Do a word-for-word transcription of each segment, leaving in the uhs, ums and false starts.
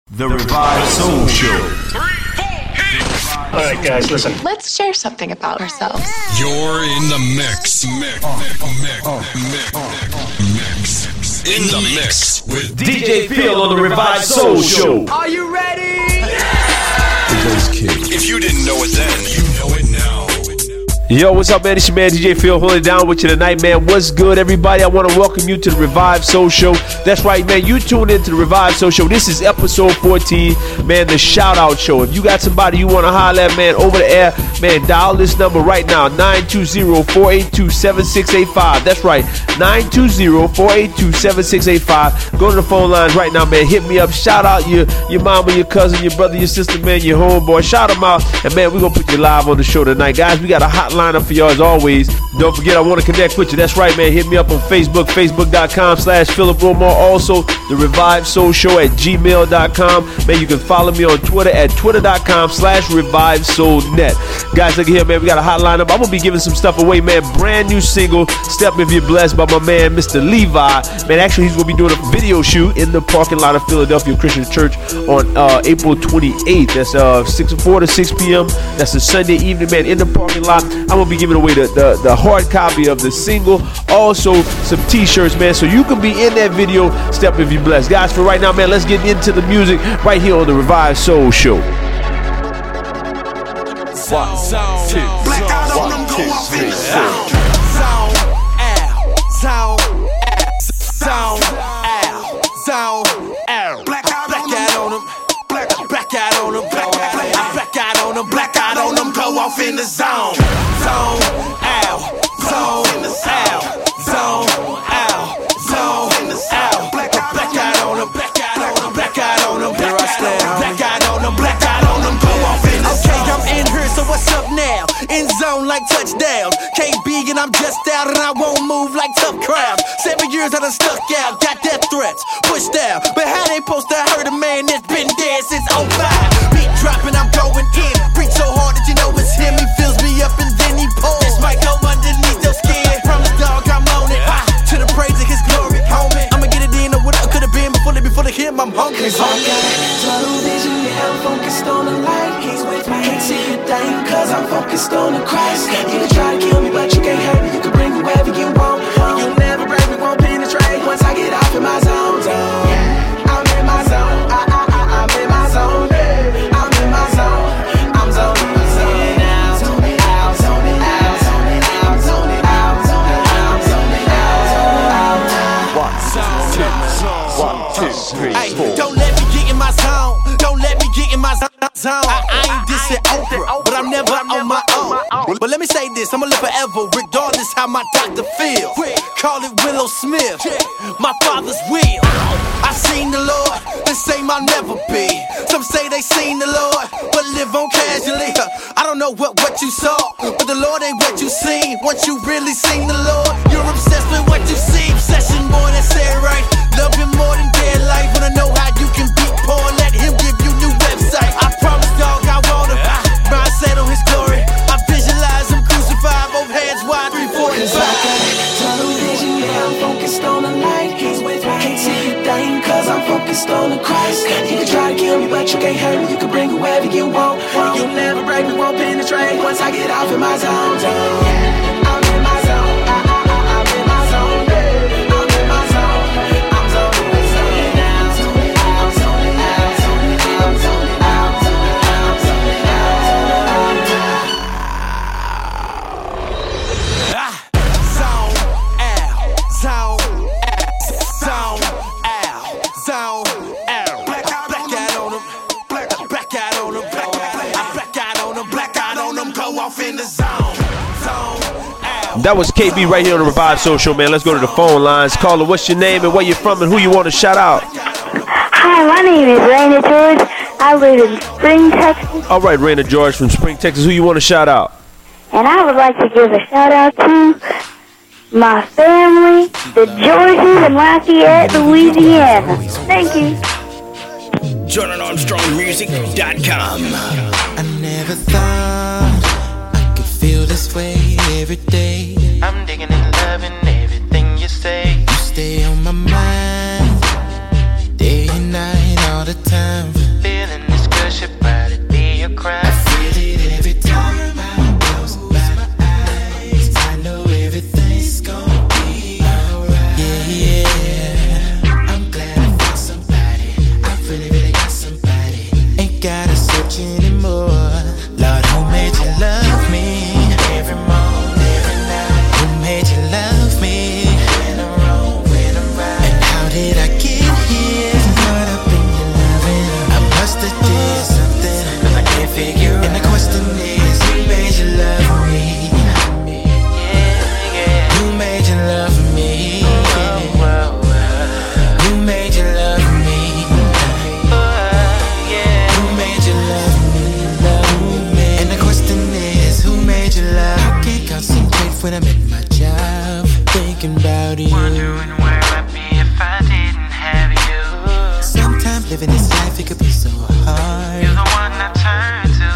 The Revived Soul Show. All right, guys, listen. Let's share something about ourselves. You're in the mix. Mix. Mix. Mix. Mix. In the mix with D J Phil on the Revived Soul Show. Are you ready? If you didn't know it then, you know it now. Yo, what's up, man? It's your man, D J Phil, holding it down with you tonight, man. What's good, everybody? I want to welcome you to the Revived Soul Show. That's right, man. You tuned into the Revived Soul Show. This is episode fourteen, man, the shout-out show. If you got somebody you want to holler at, man, over the air, man, dial this number right now, nine two zero, four eight two, seven six eight five. That's right, nine two zero, four eight two, seven six eight five. Go to the phone lines right now, man. Hit me up. Shout out your, your mama, your cousin, your brother, your sister, man, your homeboy. Shout them out. And, man, we're going to put you live on the show tonight. Guys, we got a hotline up for y'all as always. Don't forget, I want to connect with you. That's right, man. Hit me up on Facebook, facebook.com slash Philip Romar. Also, the Revived Soul Show at gmail dot com. Man, you can follow me on Twitter at twitter.com slash Revived Soul Net. Guys, look at here, man. We got a hotline up. I'm going to be giving some stuff away, man. Brand new single, Step If You're Blessed, by my man, Mister Levi. Man, actually, he's going to be doing a video shoot in the parking lot of Philadelphia Christian Church on uh, April twenty-eighth. That's uh, six four to six p.m. That's a Sunday evening, man, in the parking lot. I'm going to be giving away the, the, the hard copy of the single. Also, some t-shirts, man, so you can be in that video, Step If You're Blessed. Guys, for right now, man, let's get into the music right here on the Revived Soul Show. One, two, one, two, three, four. Zone out, zone out, zone out, zone out. Black out on them, black out on them, black out on them, black out on them. Go off in the zone, zone out, zone out, zone out, zone out. Black out on them, black out on them, black out on them. Here I stand, black out on them, black out on them. Go off in the zone. Okay, I'm in here, so what's up now? In zone like touchdowns. K B and I'm just out and I won't move like tough crowds. Seven years I done stuck out, got death threats, pushed out. But how they supposed to hurt a man that's been dead since oh five? Beat dropping, I'm going in. Preach so hard that you know it's him. He fills me up and then he pulls. This might go underneath your skin. Promise dog, I'm on it. Ah, to the praise of his glory, homie. I'ma get it in or what I could have been before they before they hit. I'm hungry. Cause I got tunnel vision, yeah, I'm focused on the light. He's with me, can't see a thing, cause I'm focused on the Christ. You can try to kill me, but you can't hurt me. You can bring whoever you want. You'll never break me, won't penetrate. Once I get off in my zone, zone. I'm in my zone, I, I, I, I'm in my zone. I'm in my zone, I'm zoning, zoning out, zoning out, zoning out, zoning out, zoning out, zoning out, zoning out, zoning out. One, two, three, Hey, four. don't let me get in my zone. Don't let me get in my zone. I, I ain't dissing Oprah, but I'm never on my own. But let me say this, I'ma live forever, regardless how my doctor feels. Call it Willow Smith, my father's will. I seen the Lord, the same I'll never be. Some say they seen the Lord, but live on casually. I don't know what, what you saw, but the Lord ain't what you seen. Once you really seen the Lord, you're obsessed with what you see. Obsession, boy, that's it right. Love him more than dead life. Wanna know how you can beat poor, let him give you new website. I promise, dog, I want him. Mindset on his glory. I visualize him crucified, both hands wide, three forty. Cause I got tunnel vision, yeah, I'm focused on the light. He's with me, can't see a thing, cause I'm focused on the Christ. You can try to kill me, but you can't hurt me. You can bring whoever you want. You'll never break me, won't penetrate. Once I get off in my zone, zone. I'm in my zone, I, I, I, I'm in my zone. I'm in my zone, I'm zoning, zoning out, zoning out, zoning out, zoning out, zoning out, zoning out, zoning out, zoning out. Zone out, zone out, zone out, zone out. Black out on them, black out on them, black out on them, black out on them. Go off in the zone, zone out. That was K B right here on the Revived Soul Show, man. Let's go to the phone lines. Caller, what's your name and where you're from and who you want to shout out? Hi, my name is Raina George. I live in Spring, Texas. All right, Raina George from Spring, Texas. Who you want to shout out? And I would like to give a shout out to my family, the Georges in Lafayette, Louisiana. Thank you. Jordan Armstrong Music dot com. I never thought I could feel this way every day. I'm digging and loving everything you say. You stay on my mind, day and night, all the time. anymore. Lord, who made you love me every morning, every night? Who made you love me when I'm wrong, when I'm right? And how did I get here? Caught up in your loving. I must have did something, cause I can't figure out. And the question is, who made you love me? Yeah, yeah. Who made you love me? Oh, well, well. Who made you love me? Oh, yeah. Who made you love me? Love me. And the question is, who made you love? I can't concentrate when I'm at my job, thinking about you. Wondering where I'd be if I didn't have you. Sometimes living this life, it could be so hard. You're the one I turn to,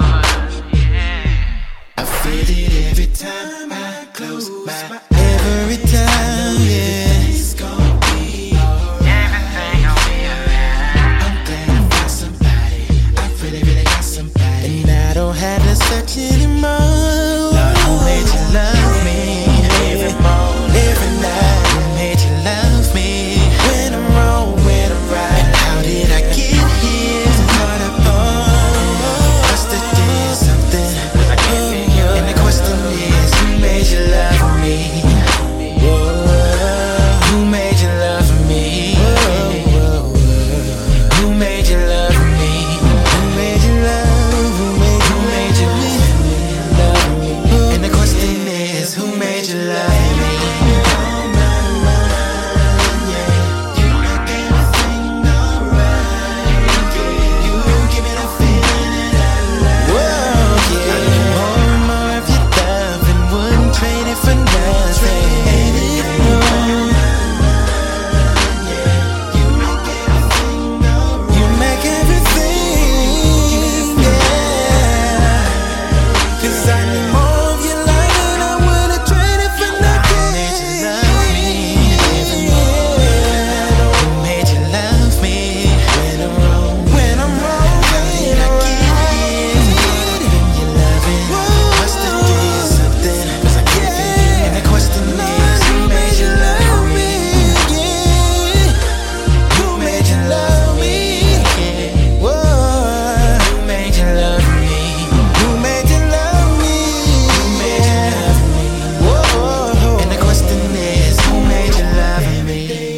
yeah. I feel it every time I close my eyes. Every time, yeah. It's gonna be alright. Everything will be alright. I'm glad I found somebody. I really, really got somebody. And I don't have to search anymore. Lord, who made you love me? Every morning, every night. Who made you love me? When I'm wrong, when I'm right. And how did I get here? Caught up on. Must have did something, cause I can't figure out. And the question is, who made you love me? Whoa, who made you love me? Whoa, whoa, who made you love me? Who made you love? Who made, who made you love me? And the question is, who made you love me? You make everything alright. You give me the feeling that I love. Whoa, yeah. I need more and more of your love and wouldn't trade it for nothing. You make everything, yeah. Cause I need more of your life and I wouldn't trade it for nothing. Who made you love me? Who made you love me? When I'm wrong, when I'm wrong, how did I get here? Caught up in your loving. Must have did something, cause I can't figure. And the question is, who made you love me? Yeah. Who made you love me? Yeah. Whoa. Who made you love me? Who made you love me? Who made you love me? Whoa. And the question is, who made you love me?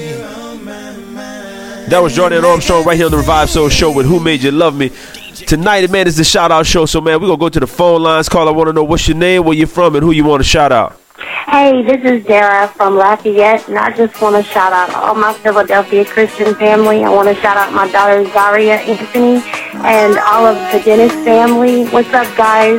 That was Jordan Armstrong right here on the Revive Soul Show with Who Made You Love Me. Tonight, man, is the shout out show. So, man, we're going to go to the phone lines. Call, I want to know what's your name, where you're from, and who you want to shout out. Hey, this is Dara from Lafayette, and I just want to shout out all my Philadelphia Christian family. I want to shout out my daughter Zaria Anthony and all of the Dennis family. What's up, guys?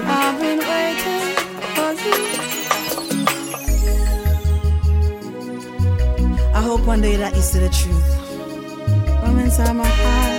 I hope one day that you see the truth from inside my heart.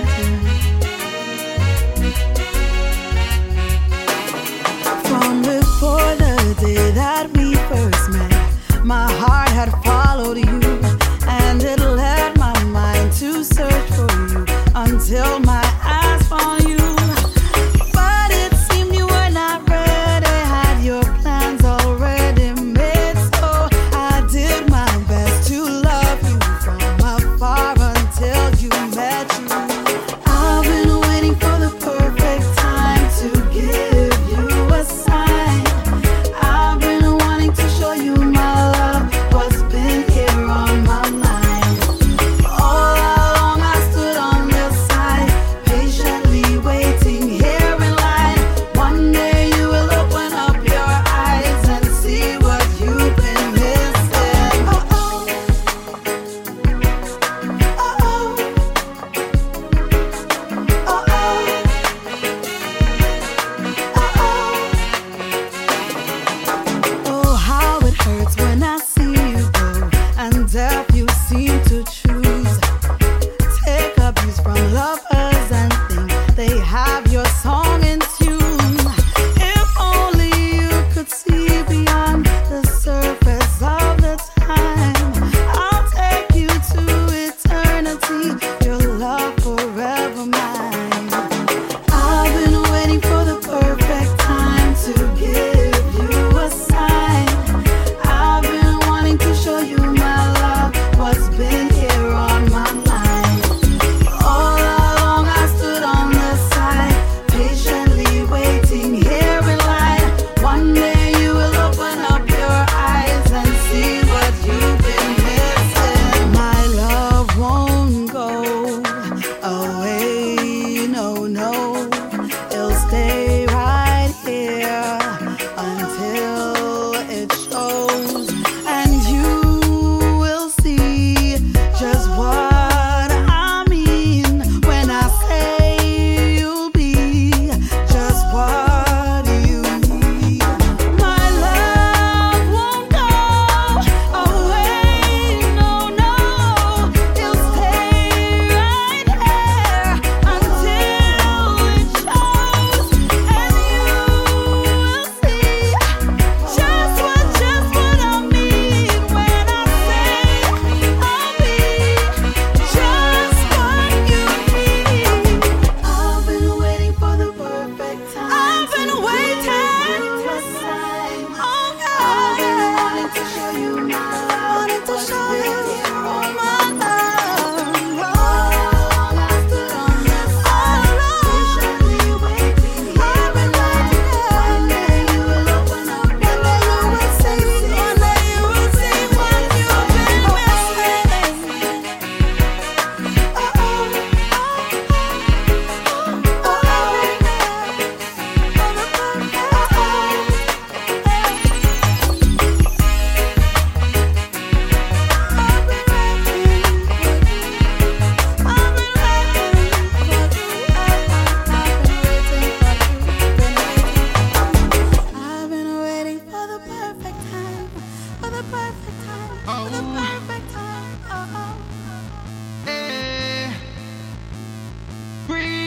From before the day that we first met, my heart had followed you, and it led my mind to search for you until my eyes found you. But it seemed you were not ready, had your plans already made, so I did my best to love you from afar until you met you. I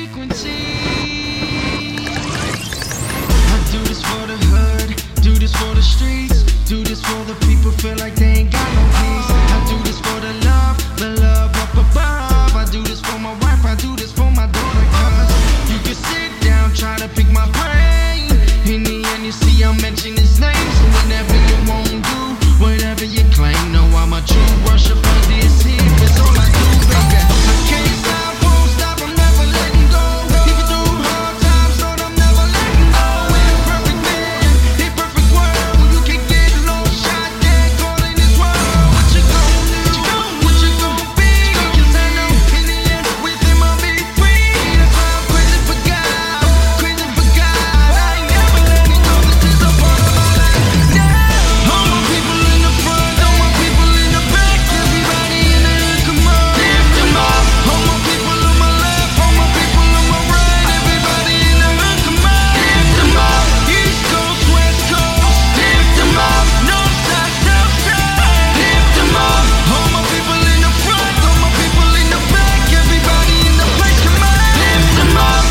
frequency. I do this for the hood, do this for the streets, do this for the people feel like they ain't got no peace. I do this for the love, the love up above. I do this for my wife, I do this for my daughter. Cause you can sit down, try to pick my brain. In the end you see I'm mentioning his name. So whatever you won't do, whatever you claim, no, I'm a true worshiper. This here is all I do, baby. I can't stop, won't stop, I'm never letting go. Even through hard times, Lord, I'm never letting go. In a perfect man, in a perfect world, you can get lost, shot dead, caught in this world. What you gon' do? What you gon' be? Cause I know in the end, with him I'll be free. That's why I'm crazy for God, crazy for God. I ain't never letting go, this is a part of my life now. All my people in the front, all my people in the back, everybody in the hood, come on, lift them up. All my people on my left, all my people on my right, everybody in the hood, come on, lift them up. East Coast, West Coast, lift them up. North side, South side, lift them up. All my people in the front, all my people in the back, everybody in the place, come on, lift them up.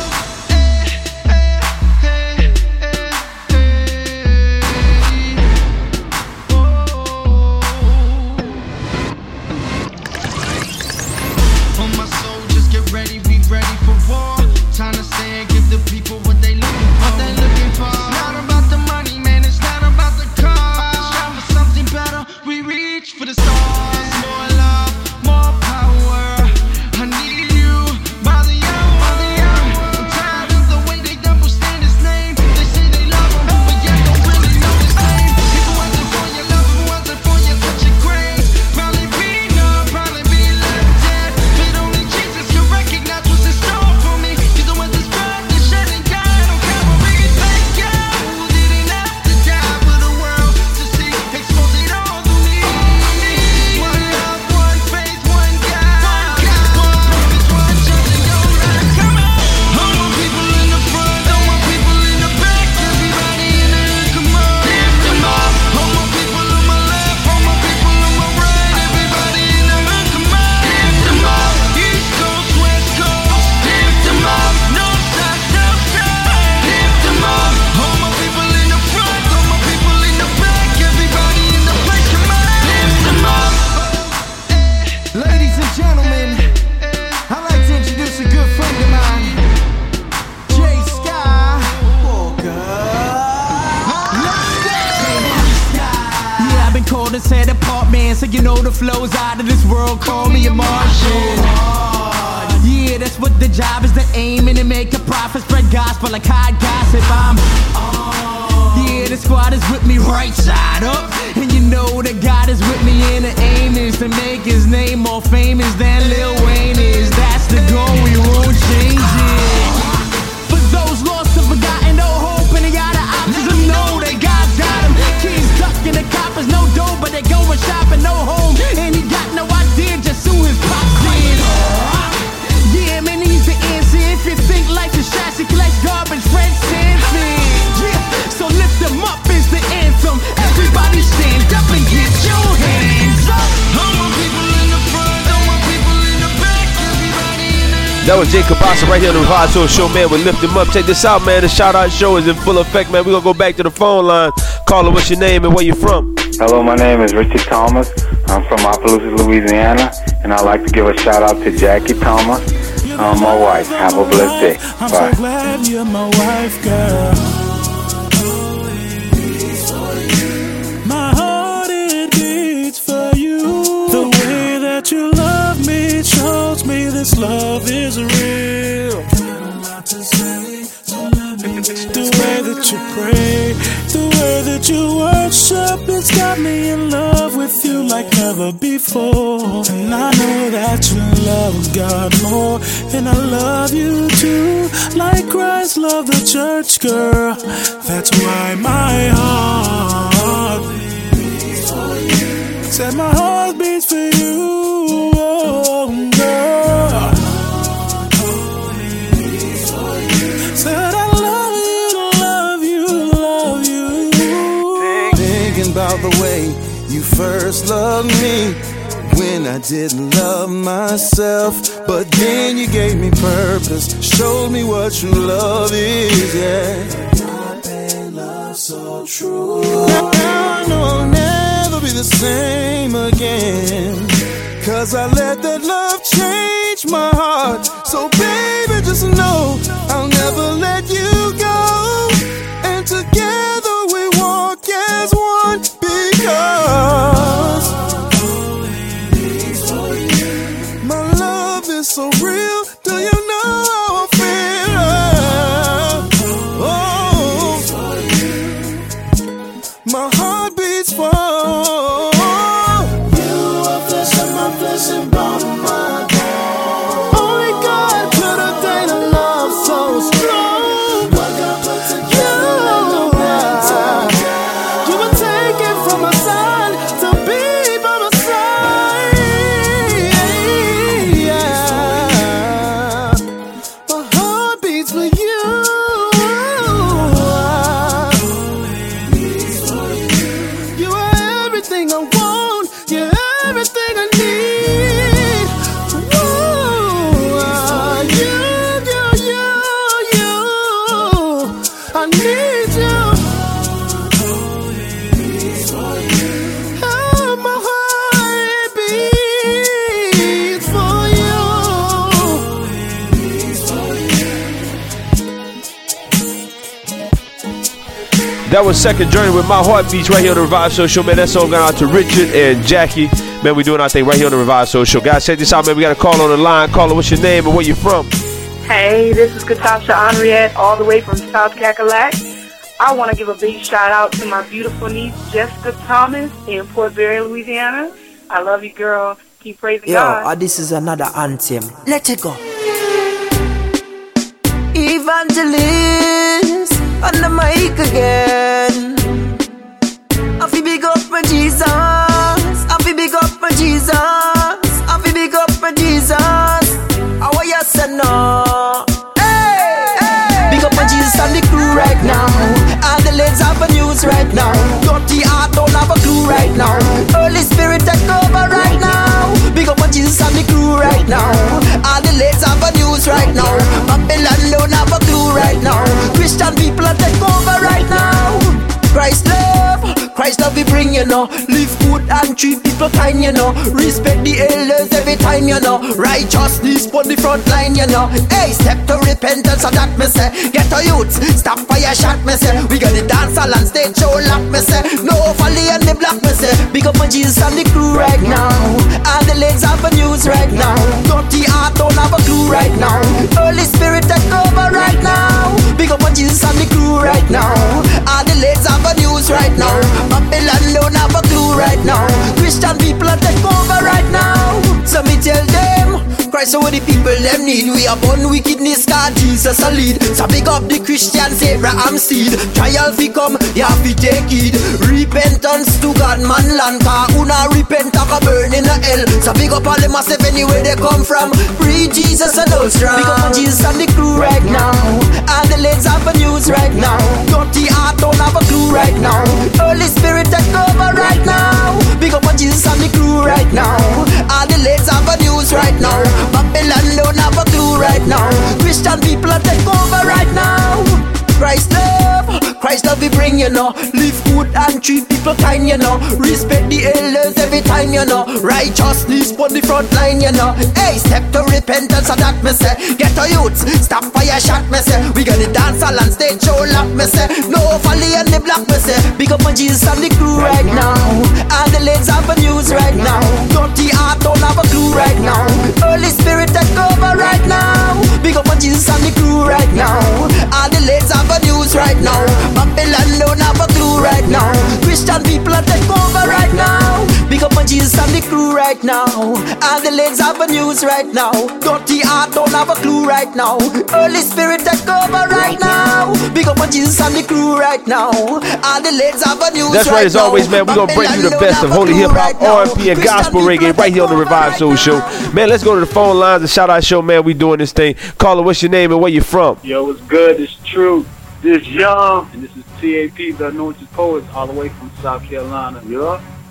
On my soldiers, get ready, be ready for war. Time to stand, give the people what they looking for. What they looking for. It's not about the money, man. It's not about the car. Strive for something better. We reach for the stars. More love, more power. I need you by the hour, by the hour. I'm tired of the way they double stand his name. They say they love him, but yet don't really know his name. People wasn't for your love, who wasn't for your touch of grace. Probably be numb, probably be left dead. But only Jesus can recognize what's in store for me. Cause the ones that's blood, that shedding died on Calvary. Thank God, who didn't have to die for the world to see. Expose it all to me. One love, one faith, one God. One purpose, one church, and your life. Come on. All my people in the front, all my people in the back, everybody in the hood, come on, lift them up. All my people on my left, all my people on my right, everybody in the hood, come on, lift them up. East Coast, West Coast, lift them up. North side, South side, lift them up. All my people in the front, all my people in the back, everybody in the place, come on, lift them up. Ladies and gentlemen, I'd like to introduce a good friend of mine, Jay Skywalker. Let's go! Yeah, I've been called and set apart, man, so you know the flow's out of this world. Call me a Martian. Yeah, that's what the job is, the aim, and to make a profit, spread gospel like hot gossip. I'm yeah, the squad is with me right side up. And you know that God is with me, and the aim is to make his name more famous than Lil Wayne is. That's the goal, we won't change it. For those lost and forgotten, no hope and they out of options, I know that God's got them. Kids ducking the coppers, no dough, but they going shopping, no home. And he got no idea just who his pops is. Yeah, man, he's the answer. If you think life is trash, he collects garbage, Fred Sanford. Yeah, so lift them up is the anthem. Everybody stand up and get your hands up. All my people in the front, all my people in the back, everybody in the. That was Jay Cabasa right here on the Revive Soul Show, man. We lift him up. Check this out, man. The shout out show is in full effect, man. We're gonna go back to the phone line. Caller, what's your name and where you from? Hello, my name is Richard Thomas. I'm from Opelousas, Louisiana, and I'd like to give a shout out to Jackie Thomas, um, my wife. Have a blessed day. I'm Bye. so glad you're my wife, girl. My heart, it beats for you. The way that you love me shows me this love is real. The way that you pray, the way that you worship, it's got me in love with you like never before. And I know that you love God more, and I love you too, like Christ loved the church, girl. That's why my heart beats for you. Said my heart beats for you, oh, girl. Said I love you, love you, love you. Thinking about the way you first loved me, when I didn't love myself. But then you gave me purpose, showed me what true love is, yeah. God made love so true. Now I know I'll never be the same again, 'cause I let that love change my heart. So baby, just know I'll never let you go. And together we walk as one, because my love is so real. Do you know how I feel? Oh, my heart beats for you. Are flesh of my flesh and bone of my bone. Only God could have made a love so strong. What God put together, no man together. You were taken from my side to be by my side. Yeah. My heart beats for you. You are everything I want. You're everything I need. Whoa, you, you, you, you. I need you. Oh, my heart beats for you. That was Second Journey with My Heartbeats right here on the Revive Social. Man, that song got out to Richard and Jackie. Man, we doing our thing right here on the Revive Social. Guys, check this out, man. We got a call on the line. Caller, what's your name and where you from? Hey, this is Katasha Henriette, all the way from South Cackalack. I want to give a big shout out to my beautiful niece, Jessica Thomas, in Port Barry, Louisiana. I love you, girl. Keep praising Yo, God. uh, this is another anthem. Let it go. Evangelist on the mic again. I feel big up for Jesus. I feel big up for Jesus. I feel big up for Jesus. How are you say no? Hey, hey. Big up for Jesus and the crew right now. And the legs have a news right now. Dirty heart don't have a clue right now. Holy Spirit take over right now. Big up for Jesus and the crew right now. And the legs have a news right now. Babylon don't have a clue right now. Christian people are take over right now. Christ love, Christ love we bring, you know. Live good and treat people kind, you know. Respect the elders every time, you know. Righteousness on the front line, you know. Hey, step to repentance, so that me say. Get a youth, stop fire shot, me say. We got the dance hall and stage show lock, me say. No folly and the black, me say. Big up for Jesus and the crew right now. And the legs have a news right now. Dirty heart don't have a clue right now. Holy Spirit take over right now. Big up for Jesus and the crew right now. And the legs have a news right now. Babylon don't have a clue right now. Christian people are take over right now. So me tell them, Christ over the people them need. We are born wickedness, God Jesus a lead. So big up the Christians, Abraham seed. Trial fi come, you have to take it. Repentance to God man land. Cause who not repent a burn in the hell. So big up all the massive anywhere they come from. Free Jesus and all strong. Big up on Jesus and the crew right now. And the legs have a news right now. Dirty heart don't have a clue right now. Holy Spirit take over right now. Big up on Jesus and the crew right now. All the legs have a news right now. Babylon don't have a clue right now. Christian people are take over right now. Christ love, Christ love we bring, you know. Live good and treat people kind, you know. Respect the elders every time, you know. Righteousness on the front line, you know. Hey, step to repentance, so that me say. Get a youth, stop fire shot, me say. We got the dance hall and stage show lock, me say. No folly and the black, me say. Big up on Jesus and the crew right now. And the legs have a news right now. Dirty heart don't have a clue right now. Holy Spirit take over right now. Big up on Jesus and the crew right now. And the legs have a news right now. Babylon don't have a clue right now. Christian people are take over right now. Big up on Jesus and the crew right now. And the legs have a news right now. Dirty heart don't have a clue right now. Holy Spirit take over right now. Big up on Jesus and the crew right now. And the legs have a news right now. That's right, as always, man. We're gonna bring you the best of holy hip hop, R and B, and gospel reggae right here on the Revive Soul Show. Man, let's go to the phone lines and shout out show, man. We doing this thing. Caller, what's your name and where you from? Yo, what's good? It's True. This Young, and this is T A P, the Anointed Poets, all the way from South Carolina. Yeah.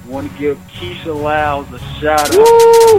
Want to give Keisha Lyles a shout out. Woo!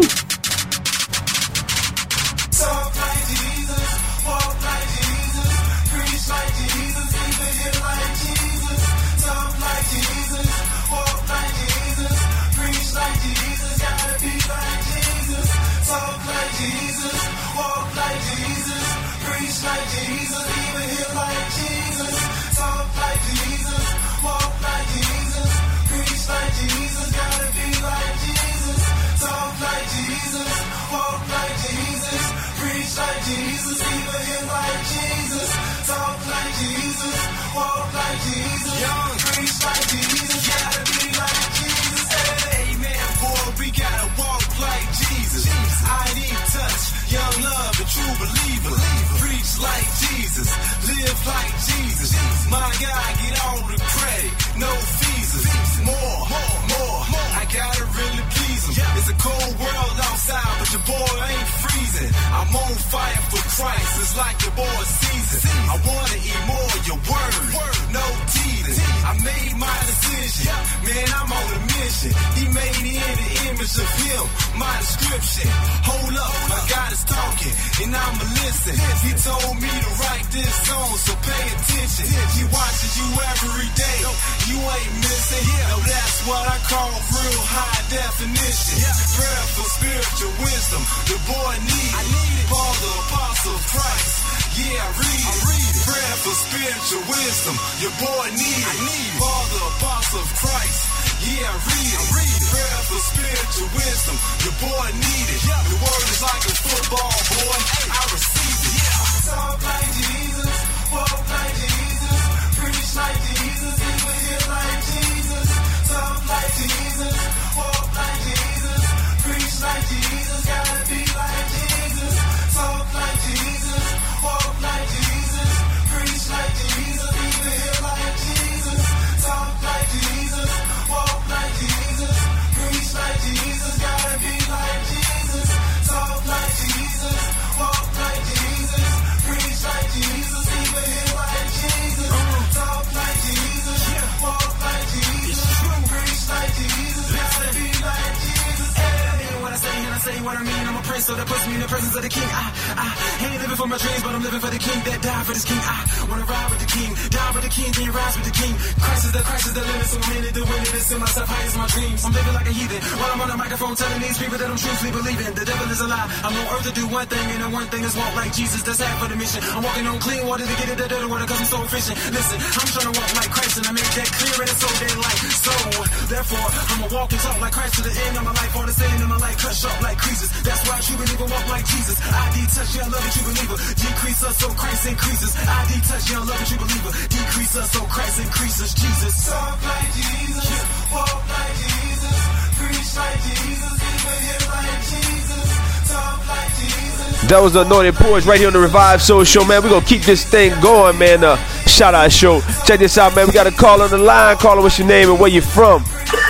Talk like Jesus, walk like Jesus, preach like Jesus, even hit like Jesus. Talk like Jesus, walk like Jesus, preach like Jesus, gotta be like Jesus. Talk like Jesus, walk like Jesus, preach like Jesus, even hit like Jesus. Talk like Jesus, walk like Jesus, preach like Jesus, gotta be like Jesus. Talk like Jesus, walk like Jesus, preach like Jesus, even hit like Jesus. Talk like Jesus, walk like Jesus, young, preach like Jesus, gotta be like Jesus. Hey, amen, boy, we gotta walk like Jesus. I need touch, young love, a true believer. Preach like Jesus, live like Jesus. My God, get all the credit, no fees. More, more, more. I gotta really please him. It's a cold world outside, but your boy ain't freezing. I'm on fire for Christ, it's like your boy season. I wanna eat more of your word, no teething. I made my decision, man, I'm on a mission. He made me in the image of him, my description. Hold up, my God is talking, and I'ma listen. He told me to write this song, so pay attention. He watches you every day, you ain't missing. No, that's what I call real high definition. Prayer for spiritual wisdom, the boy need it. Paul the apostle of Christ, yeah, I read it. Prayer for spiritual wisdom, your boy need it. Paul the apostle of Christ, yeah, I read it. Prayer for spiritual wisdom, your boy need it. The word is like a football, boy, I receive it. Talk like Jesus, walk like Jesus, preach like Jesus, even hit like Jesus. Talk like Jesus, walk like Jesus, preach like Jesus, gotta be like Jesus. Talk like Jesus, walk like Jesus, preach like Jesus, even hit like Jesus. Talk like Jesus, walk like Jesus, preach like Jesus, gotta be like Jesus. Talk like Jesus, walk like Jesus, preach like Jesus, even hit like Jesus. Talk like Jesus, walk like Jesus, preach like Jesus, gotta be like Jesus. Hey, what I say and I say what I mean. I'm a prince, so that puts me in the presence of the King. I, I ain't living for my dreams, but I'm living for the King that died for this King. I wanna ride with the King, die with the King, then rise with the King. Christ is the Christ is the limit, so I'm in it to win it and send myself high as my dreams. I'm living like a heathen while I'm on the microphone telling these people that I'm truthfully believing. The devil is a lie. I'm on earth to do one thing, and the one thing is walk like Jesus. That's half of the mission. I'm walking on clean water to get it the dirty water, cause I'm so efficient. Listen, I'm trying to walk like Christ, and I make that clear, and it's so dead like so. Therefore, I'ma walk and talk like Christ to the end of my life. All the sin in my life cut short like creases. That's why a true believer walk like Jesus. I D touch, yeah, I love a true believer. Decrease us so Christ increases. I D touch, yeah, I love a true believer. Decrease us so Christ increases. Jesus. Talk like Jesus, walk like Jesus, preach like Jesus, even hit like Jesus. Talk like Jesus. That was the Anointed Porch right here on the Revive Soul Show, man. We're going to keep this thing going, man. Uh, shout out show. Check this out, man. We got a call on the line. Caller, what's your name and where you from?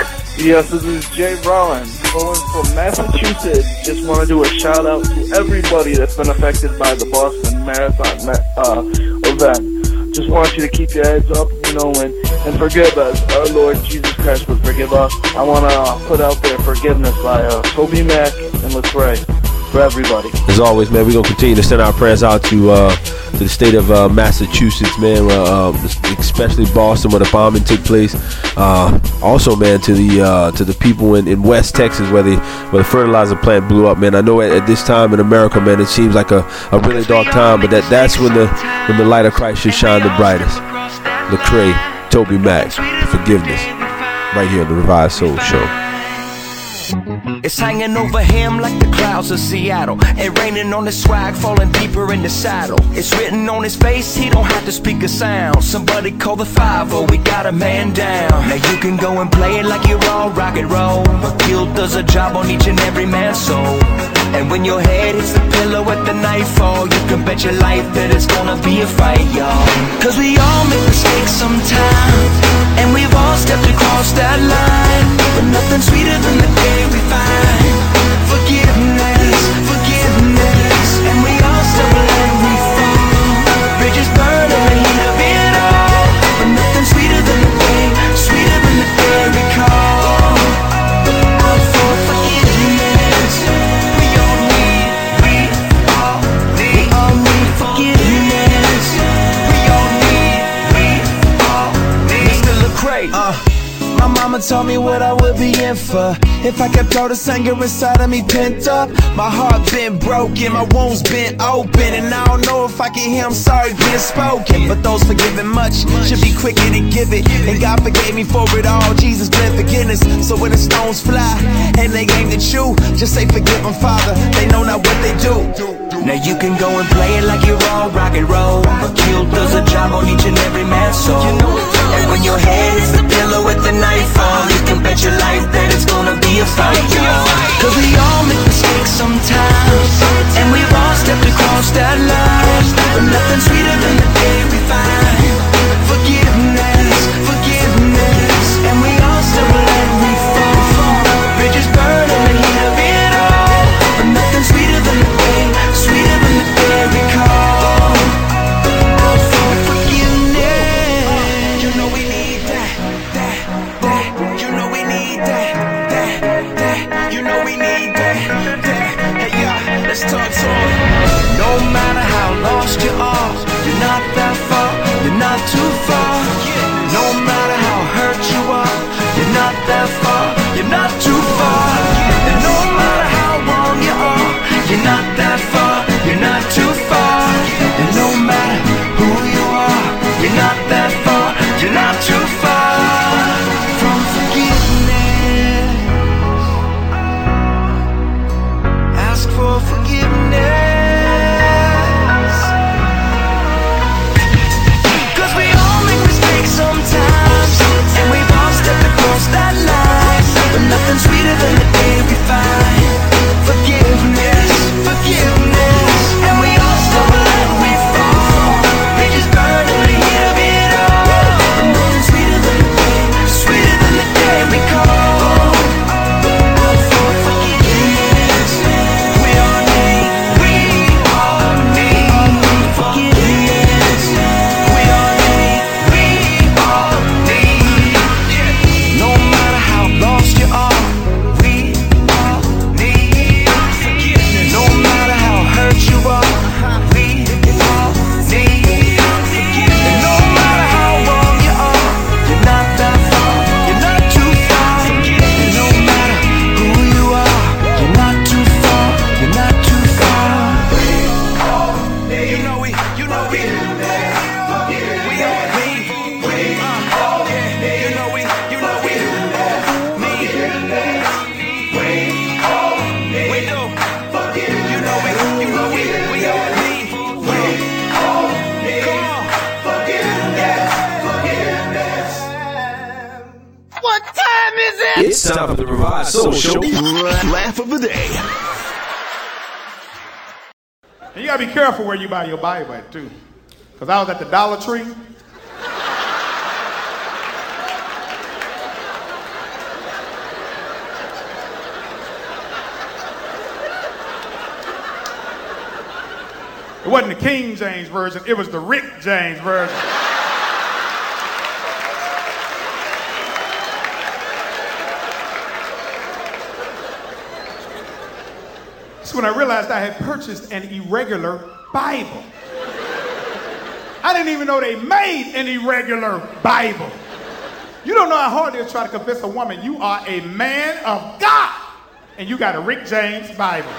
Yes, this is Jay Rollins, calling from Massachusetts. Just want to do a shout out to everybody that's been affected by the Boston Marathon uh, event. Just want you to keep your heads up, you know, and, and forgive us. Our Lord Jesus Christ will forgive us. I want to uh, put out there forgiveness by uh, Toby Mac and Lecrae for everybody. As always, man, we're going to continue to send our prayers out to uh, to the state of uh, Massachusetts, man, uh, especially Boston where the bombing took place. Uh, also, man, to the uh, to the people in, in West Texas where the where the fertilizer plant blew up, man. I know at, at this time in America, man, it seems like a, a really dark time, but that, that's when the when the light of Christ should shine the brightest. Lecrae, Toby Mac, forgiveness, right here on the Revive Soul Show. It's hanging over him like the clouds of Seattle, and raining on his swag, falling deeper in the saddle. It's written on his face, he don't have to speak a sound. Somebody call the five oh, we got a man down. Now you can go and play it like you're all rock and roll, but guilt does a job on each and every man's soul. And when your head hits the pillow at the nightfall, you can bet your life that it's gonna be a fight, y'all. Cause we all make mistakes sometimes, and we've all stepped across that line, but nothing sweeter than the day we find forgiveness, forgiveness. And we all stumble and we fall, bridges burn in the heat of it all, but nothing sweeter than the day, sweeter than the day we call. mama told me what I would be in for if I kept all this anger inside of me pent up. My heart been broken, my wounds been open, and I don't know if I can hear I'm sorry being spoken. But those forgiven much should be quicker to give it, and God forgave me for it all. Jesus bled forgiveness. So when the stones fly and they aim at you, just say forgive them, Father, they know not what they do. Now you can go and play it like you're all rock and roll, but guilt does a job on each and every man's soul. And when your head is the pillow with the knife on, you can bet your life that it's gonna be a fight, yo. Cause we all make mistakes sometimes, and we've all stepped across that line, but nothing sweeter than the day we find forgiveness, forgiveness. And we all stumble and we fall, bridges burn in the heat of it all, but nothing sweeter than the day, sweeter than the day we call for forgiveness. You know we need that, that, that. You know we need that, that, that. You know we need that, that. Hey yeah, let's talk to 'em. No matter how lost you are, you're not that far, you're not too far. No matter how hurt you are, you're not that far, you're not too far. And no matter how wrong you are, you're not that far, you're not too far. And no matter who you are, you're not that far, you're not too far from forgiveness. Ask for forgiveness. Cause we all make mistakes sometimes, and we've all stepped across that line, but nothing sweeter than the day we find forgiveness, forgiveness. And we all stumble and we fall, bridges burn in the heat of it all, but nothing sweeter than the day, sweeter than the day we call for forgiveness. We all need, we all need forgiveness. We all need, we all need. No matter how lost you are, we all need forgiveness. No matter how hurt you are, we all need forgiveness. No matter how wrong you are, you're not that far, you're not too far. And no matter who you are, you're not too far, you're not too far. You know we, you know we, we all need, we all need. You know we, you know we need, we all need. We do. You know we, you know we, we all need, we all need. Come on. What time is it? It's time for the Revive Soul Show. Laugh of the day. And you gotta be careful where you buy your Bible at too. Cause I was at the Dollar Tree. It wasn't the King James Version, it was the Rick James Version. That's when I realized I had purchased an irregular Bible. I didn't even know they made an irregular Bible. You don't know how hard it is to try to convince a woman you are a man of God and you got a Rick James Bible.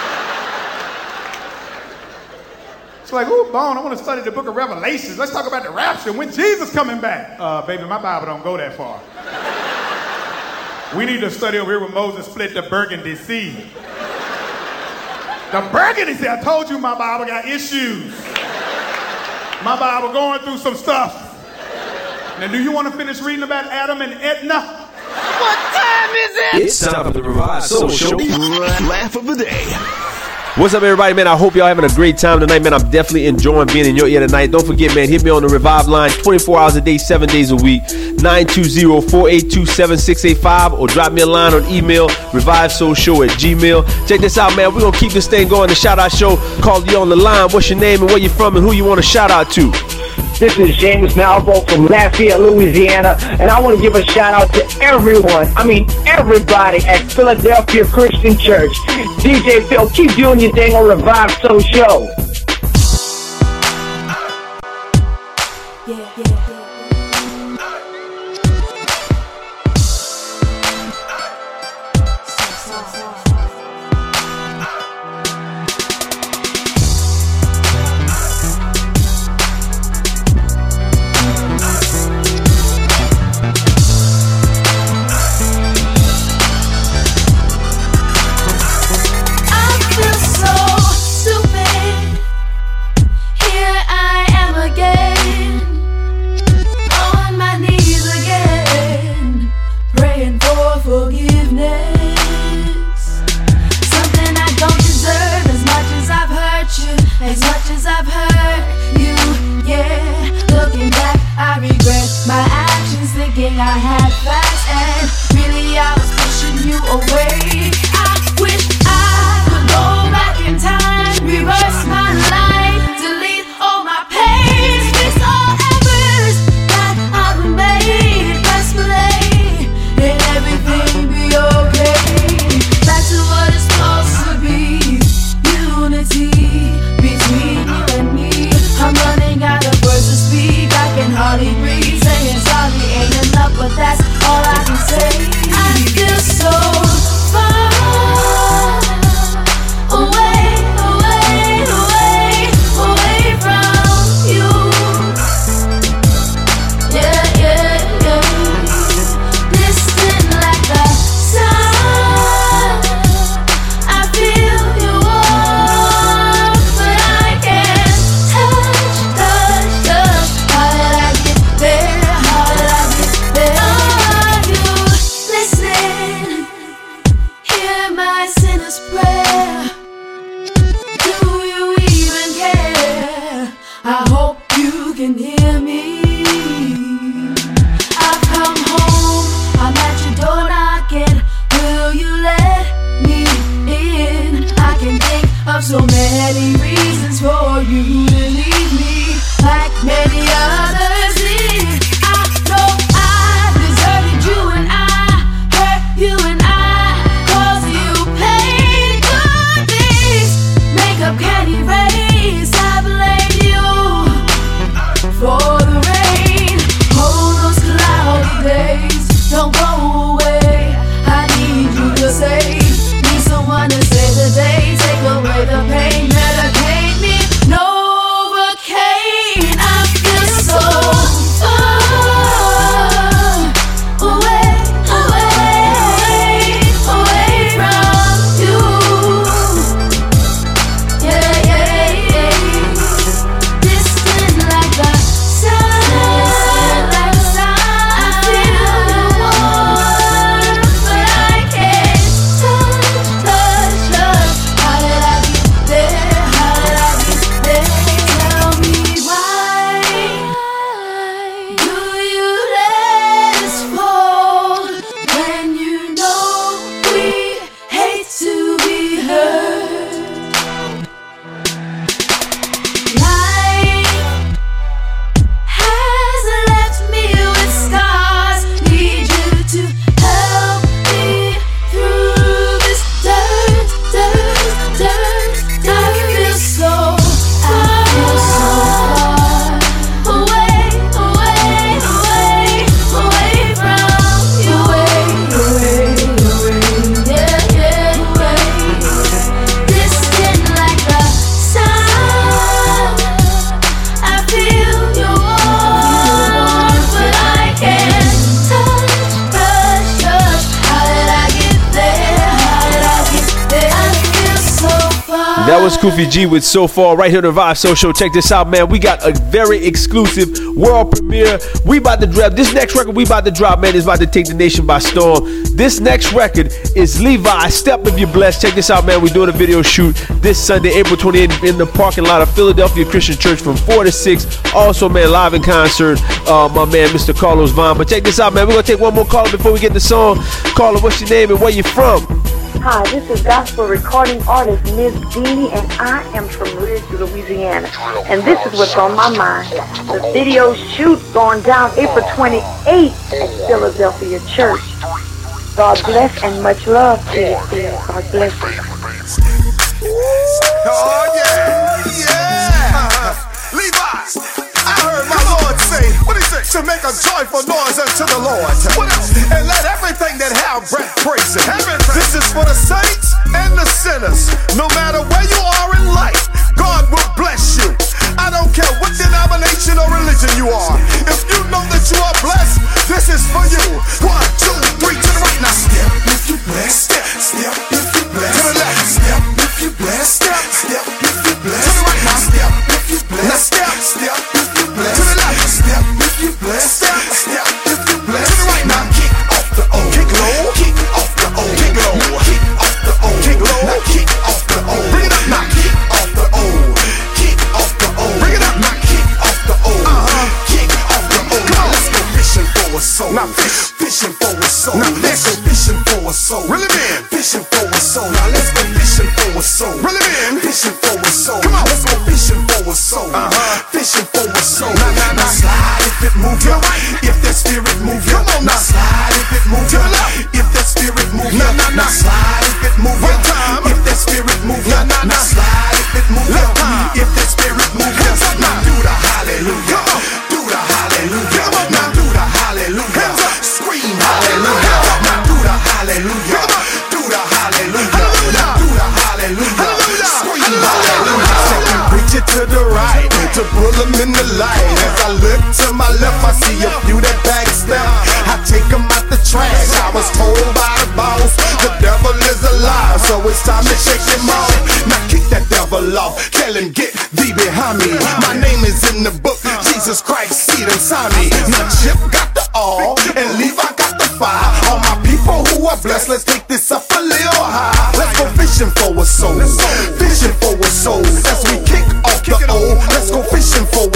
It's like, ooh, Bone, I want to study the book of Revelations. Let's talk about the rapture. When Jesus coming back? Uh, baby, my Bible don't go that far. We need to study over here where Moses split the Burgundy Sea. The Burgundy Sea. I told you my Bible got issues. My Bible going through some stuff. Now, do you want to finish reading about Adam and Edna? What time is it? It's time for the Revive Soul Show. Laugh of the day. What's up, everybody, man? I hope y'all having a great time tonight, man. I'm definitely enjoying being in your ear tonight. Don't forget, man, hit me on the Revive line twenty-four hours a day, seven days a week, nine two zero, four eight two, seven six eight five, or drop me a line on email, revive soul show at gmail. Check this out, man. We're going to keep this thing going, the shout-out show called You on the Line. What's your name and where you from and who you want to shout out to? This is James Malvo from Lafayette, Louisiana, and I want to give a shout out to everyone, I mean everybody at Philadelphia Christian Church. D J Phil, keep doing your thing on Revive Soul Show. Yeah, yeah, yeah. I hope you can hear me. I've come home, I'm at your door knocking. Will you let me in? I can think of so many reasons for you to leave me, like many others did. I know I deserted you and I hurt you and I caused you pain. Good things makeup can't erase. I blame you for the rain. Hold those cloudy days, don't go away. I need you to save me, someone to save the day, take away the pain, medicate me, Novocaine. I feel so far away, away, away from you. Yeah, yeah, yeah. Distant like the sun, like the sun. I feel the warmth, but I can't touch, touch, touch. How did I get there? How did I get there? Tell me why do you let us fall when you know we hate to be hurt? Life has left me with scars. Need you to help me through this dirt, dirt, dirt. I feel so, I feel so far away, away, away, away from you. Away, away, away, yeah, yeah, yeah. Distant like the sun. I feel your warmth, but I can't touch, touch, touch. How did I get there? How did I get there? I feel so far. That was Koofy G with So Far right here on the Revive Social. Check this out, man. We got a very exclusive world premiere. We about to drop this next record. We about to drop, man. Is about to take the nation by storm. This next record is Levi. Step If You're Blessed. Check this out, man. We're doing a video shoot this Sunday, April twenty-eighth, in the parking lot of Philadelphia Christian Church from four to six. Also, man, live in concert, uh, my man, Mister Carlos Vaughn. But check this out, man. We're gonna take one more call before we get the song. Caller, what's your name and where you from? Hi, this is gospel recording artist Miss Deanie, and I am from Ridge, Louisiana. And this is what's on my mind. The video shoot going down April twenty-eighth at Philadelphia Church. God bless and much love to you, dear. God bless you. Oh, yeah, yeah. Uh-huh. Levi, I heard my Lord say, what did he say? To make a joyful noise unto the Lord. What else? And let everything that have breath praise him. This is for the saints and the sinners. No matter where you are in life, God will bless you. I don't care what denomination or religion you are. If you know that you are blessed, this is for you. One, two, three, to the right. Now step if you blessed. Step, step if you blessed. To the left. Step if you blessed. Step, step if you blessed. To the right. Now step if you blessed. Now step, step if you blessed. To the left. Step if you blessed. Step, step if you blessed. To the right. Now kick off the O. Kick low. Kick off the O. Kick low. Kick off the O. Kick low. Now kick off the O. Bring it up. Now kick off the O. Kick off the O. Bring it up. Now kick off the O. Uh-huh. Kick off the O. Come on. Let's go fishing for a soul. Now fish. Fishing for a soul. Now let's go fishing for a soul. Really, man? Fishing for a soul. Now let's go fishing for a soul. Really, man? Fishing for a soul. Come on. Let's go fishing for a soul. Uh-huh. Fishing for a soul. Now, now, now slide if it move you. If that spirit move you. Come on. Now slide if it move you. If that spirit move you. Now, now, now slide if it move you. If that spirit move you. Now, now, now slide if it move you. If that spirit move you. Now do the hallelujah. Do the hallelujah. Now do the hallelujah. Scream hallelujah. Now do the hallelujah. Do the hallelujah. Now do the hallelujah. Scream hallelujah. Second preach it to the right, to pull them in the light. As I look to my left, I see a few that backstep. I take them out the trash. I was told by the boss, the devil is alive, so it's time to shake him off. Now kick that devil off. Tell him get thee behind me. My name is in the book. Jesus Christ, seed inside me. Now Chip got the all, and Levi got the fire. All my people who are blessed, let's take this up a little high. Let's go fishing for a soul. Fishing for a soul. As we kick off the old, let's go fishing for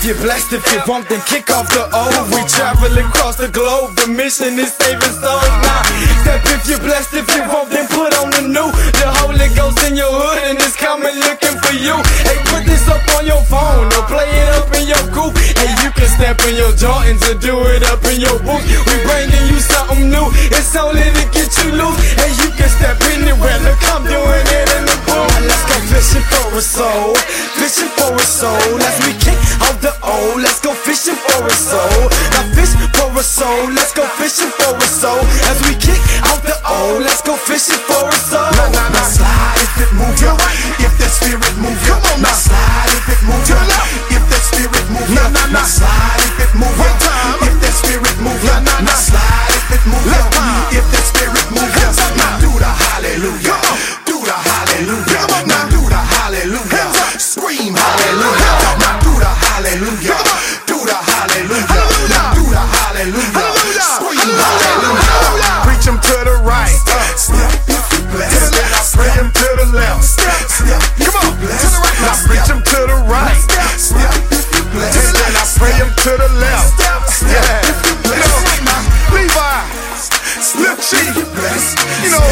if you're blessed, if you want, then kick off the old. We travel across the globe, the mission is saving souls. Now, step if you're blessed, if you want, then put on the new. The Holy Ghost in your hood and it's coming looking for you. Hey, put this up on your phone or play it up in your group. Hey, you can step in your Jordans or do it up in your booth. We bringing you something new, it's only to get you loose. Hey, you can step anywhere, look, I'm doing it in the booth. Now let's go fishing for a soul, fishing for a soul. As we kick off the old, let's go fishing for a soul. Now fish for a soul, let's go fishing for a soul. As we kick off the old, let's go fishing for a soul. Nah, nah, nah, slide if it move you. If that spirit move you. Come on, now slide if it move you. If that spirit move you. Nah, nah, nah, slide if it move you. If that spirit move you. Nah, nah, nah, slide if it move you. If that spirit move you. Now do the hallelujah. Do the hallelujah. Now do the hallelujah. Scream hallelujah. Now do the hallelujah. Do the hallelujah. Now do the hallelujah. Scream hallelujah. Preach him to the right. Step if you bless. Then I pray him to the left. Step, step. Come on, to the right. Now preach him to the right. Step if you bless. And then I pray him to the left. Yeah. You know, Levi, Slip Chief, you know,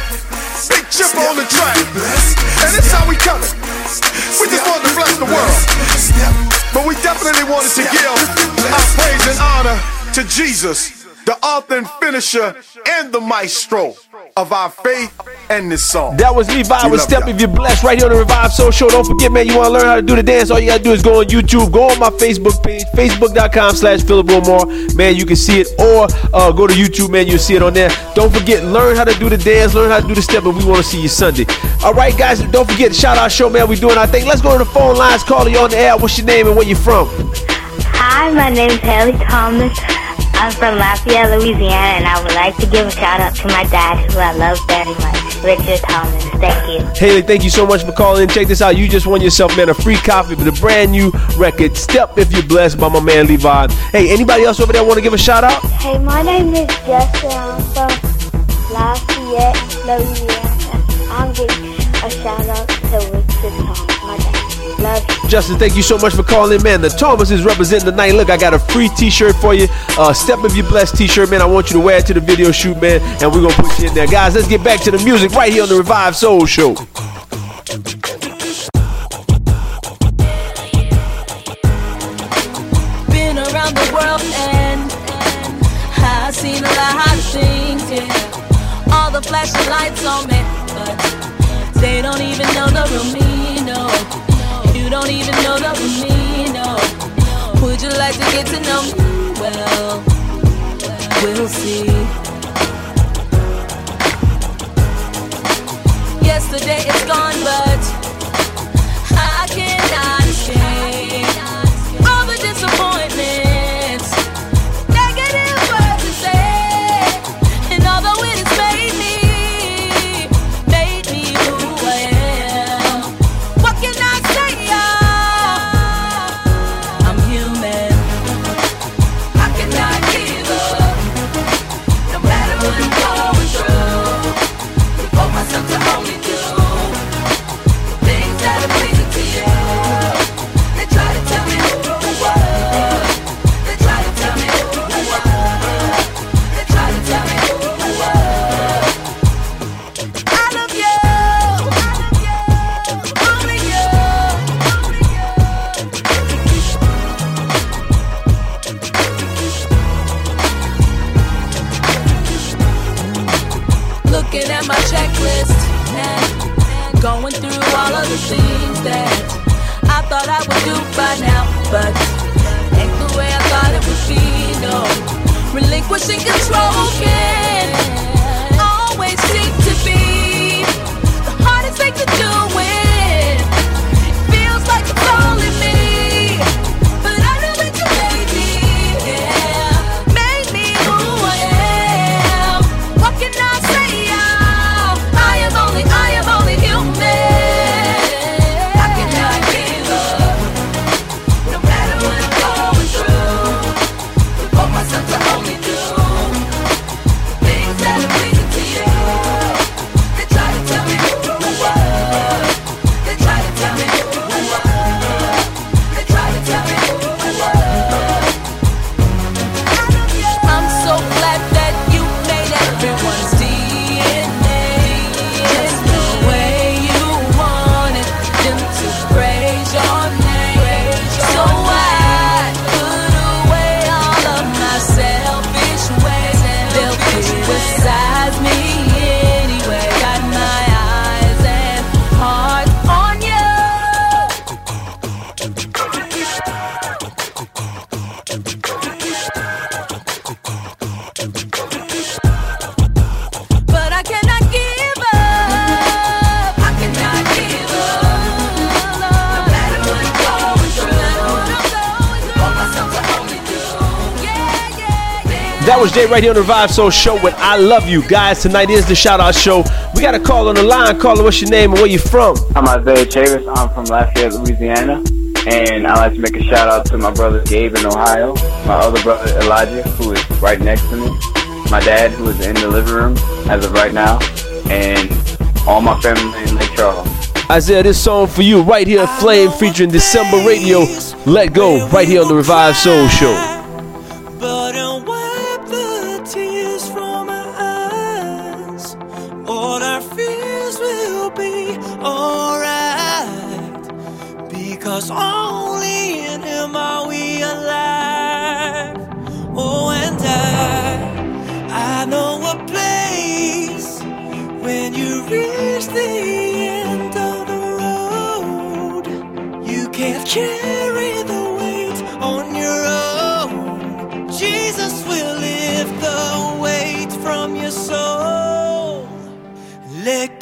Big Chip on the track. And this how we coming. We just wanted to bless the world, but we definitely wanted to give our praise and honor to Jesus, the author and finisher and the maestro of our faith and this song. That was Levi We with love Step y'all. If You're Blessed right here on the Revive Soul Show. Don't forget, man, you want to learn how to do the dance, all you got to do is go on YouTube, go on my Facebook page, facebook.com slash Philip Wilmore. Man, you can see it, or uh, go to YouTube, man, you'll see it on there. Don't forget, learn how to do the dance, learn how to do the step, and we want to see you Sunday. All right, guys, don't forget, shout out show, man, we doing our thing. Let's go to the phone lines, call you on the air. What's your name and where you from? Hi, my name's Haley Thomas. I'm from Lafayette, Louisiana, and I would like to give a shout out to my dad, who I love very much, Richard Thomas. Thank you. Haley, thank you so much for calling in. Check this out. You just won yourself, man, a free copy of the brand new record, Step If You're Blessed, by my man Levi. Hey, anybody else over there want to give a shout out? Hey, my name is Justin. I'm from Lafayette, Louisiana. I'm giving a shout out to Richard Thomas, my dad. Love you. Justin, thank you so much for calling in, man. The Thomas is representing tonight. Look, I got a free t-shirt for you. Uh, Step If You're Blessed t-shirt, man. I want you to wear it to the video shoot, man, and we're going to put you in there. Guys, let's get back to the music right here on the Revive Soul Show. Been around the world and I've seen a lot of things, yeah. All the flashing lights on me, but they don't even know the real me, no. You don't even know the real me, no. Would you like to get to know me? Well, we'll see. Yesterday is gone, but I cannot escape all the disappointments, negative words to say. And although it has made me, made me who I am, what can I say, y'all? I'm human. I cannot give up, no matter what I'm going through. Report myself to only do things that are pleasing to you. They try to tell me who I was. They try to tell me who I was. They try to tell me who I was. I love you. Only you. Looking at my checklist and going through all of the things that I thought I would do by now, but ain't the way I thought it would be, no. Relinquishing control can always seem to be the hardest thing to do when it feels like it's all in me. But I know that you made me, yeah, made me who I am. What can I say, y'all? I am only, I am only human. I cannot give up, no matter what I'm going through. Report myself to only do things that That was Jay right here on the Revive Soul Show with I Love You. Guys, tonight is the shout out show. We got a call on the line. Caller, what's your name and where you from? I'm Isaiah Chavis. I'm from Lafayette, Louisiana. And I'd like to make a shout out to my brother Gabe in Ohio, my other brother Elijah, who is right next to me, my dad, who is in the living room as of right now, and all my family in Lake Charles. Isaiah, this song for you right here, Flame, featuring December Radio. Let Go, right here on the Revive Soul Show. But I'll wipe the tears from our eyes. All our fears will be alright, because only in Him are we alive. Oh, and I, I know a place when you reach the end of the road. You can't carry the weight on your own. Jesus will lift the weight from your soul. Let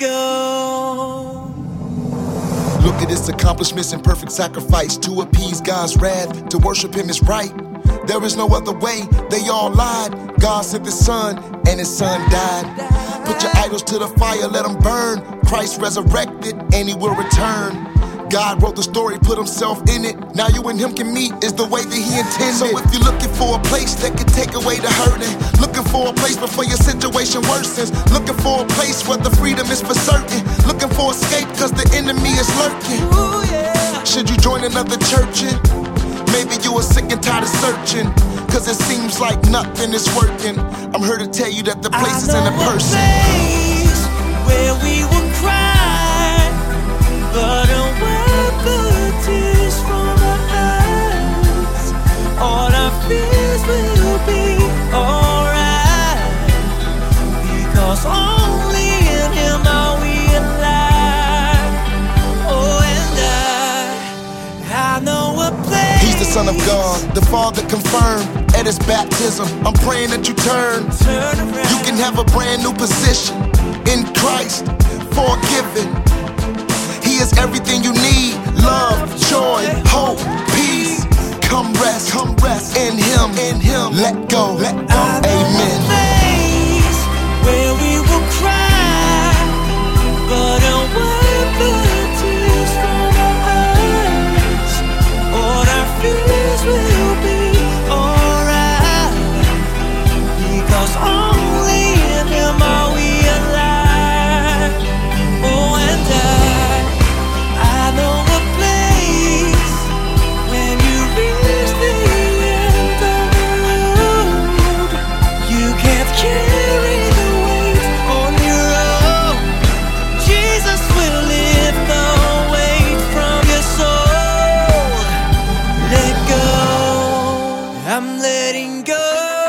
go. Look at His accomplishments and perfect sacrifice to appease God's wrath. To worship Him is right. There is no other way. They all lied. God sent His Son, and His Son died. Put your idols to the fire, let them burn. Christ resurrected, and He will return. God wrote the story, put Himself in it. Now you and Him can meet is the way that He intended. So if you're looking for a place that can take away the hurting, looking for a place before your situation worsens, looking for a place where the freedom is for certain, looking for escape cause the enemy is lurking. Ooh, yeah. Should you join another church in? Maybe you are sick and tired of searching, cause it seems like nothing is working. I'm here to tell you that the place is in a person. Place where we will cry, but I'll wipe the tears from our eyes. All our fears will be alright, because only in Him are we alive. Oh, and I, I know a place. He's the Son of God, the Father confirmed at His baptism. I'm praying that you turn. You can have a brand new position in Christ, forgiven. He is everything you need. Love, joy, hope, peace. Come rest, come rest in Him, in Him. Let go, let go. Amen. Place where we will cry, but I'll wipe the tears from our eyes. All our fears will be alright, because only in Him are we alive. Oh, and I, I know a place when you reach the end of the road. You can't carry the weight on your own. Jesus will lift the weight from your soul. Let go. I'm letting go,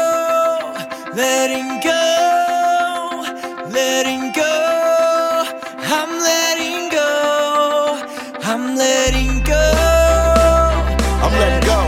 letting go, letting go. I'm letting go, I'm letting go. I'm letting go.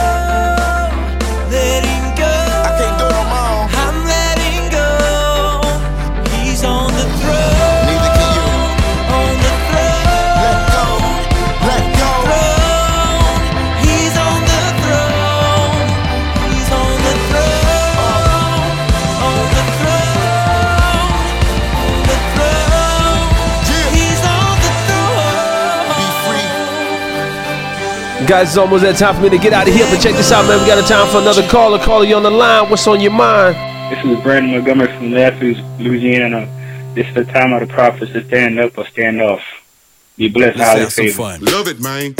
Letting go. I can't do it on my own. I'm letting go. He's on the throne. Neither can you. On the throne. Let go, let go. Throne. He's on the throne. He's on the throne. On the throne. On the throne. He's on the throne. Be free. Guys, it's almost that time for me to get out of here, but check this out, man. We got a time for another caller. Caller, you on the line. What's on your mind? This is Brandon Montgomery from Lafayette, Louisiana. This is the time of the prophets to stand up or stand off. Be blessed, Let's highly have some favored. fun. Love it, man.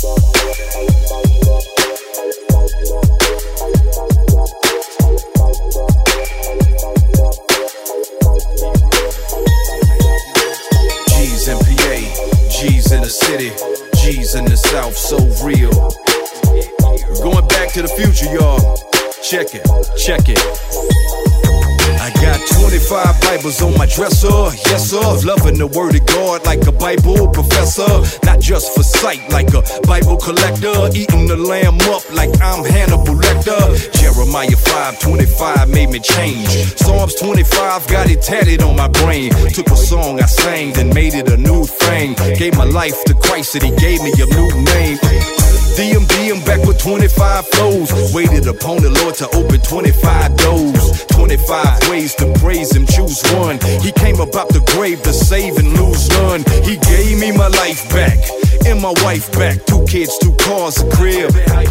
G's in P A, G's in the city, G's in the South, so real. Going back to the future, y'all. Check it, check it. I got twenty-five Bibles on my dresser, yes sir. Loving the word of God like a Bible professor. Not just for sight, like a Bible collector. Eating the lamb up like I'm Hannibal Lecter. Jeremiah five twenty-five made me change. Psalms twenty-five got it tatted on my brain. Took a song I sang, then made it a new thing. Gave my life to Christ and He gave me a new name. D M D, I'm back with twenty-five flows. Waited upon the Lord to open twenty-five doors. twenty-five ways to praise him, choose one. He came about the grave to save and lose none. He gave me my life back and my wife back. Two kids, two cars, a crib.